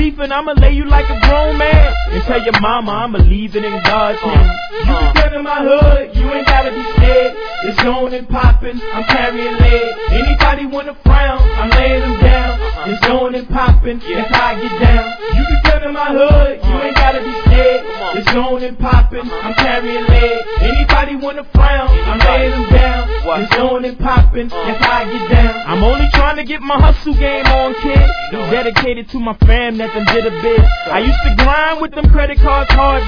beefing, I'ma lay you like a grown man. And tell your mama I'ma leave it in God's hands. You can come in my hood, you ain't gotta be scared. It's on and poppin', I'm carrying lead. Anybody wanna frown, I'm laying them down. It's on and poppin', that's how I get down. You can come in my hood, you ain't gotta be scared. It's on and poppin', I'm carrying lead. Anybody wanna frown, I'm laying them down. It's on and poppin', that's how I get down. I'm only trying to get my hustle game on, kid. Dedicated to my fam that done did a bit. I used to grind with them credit cards hard.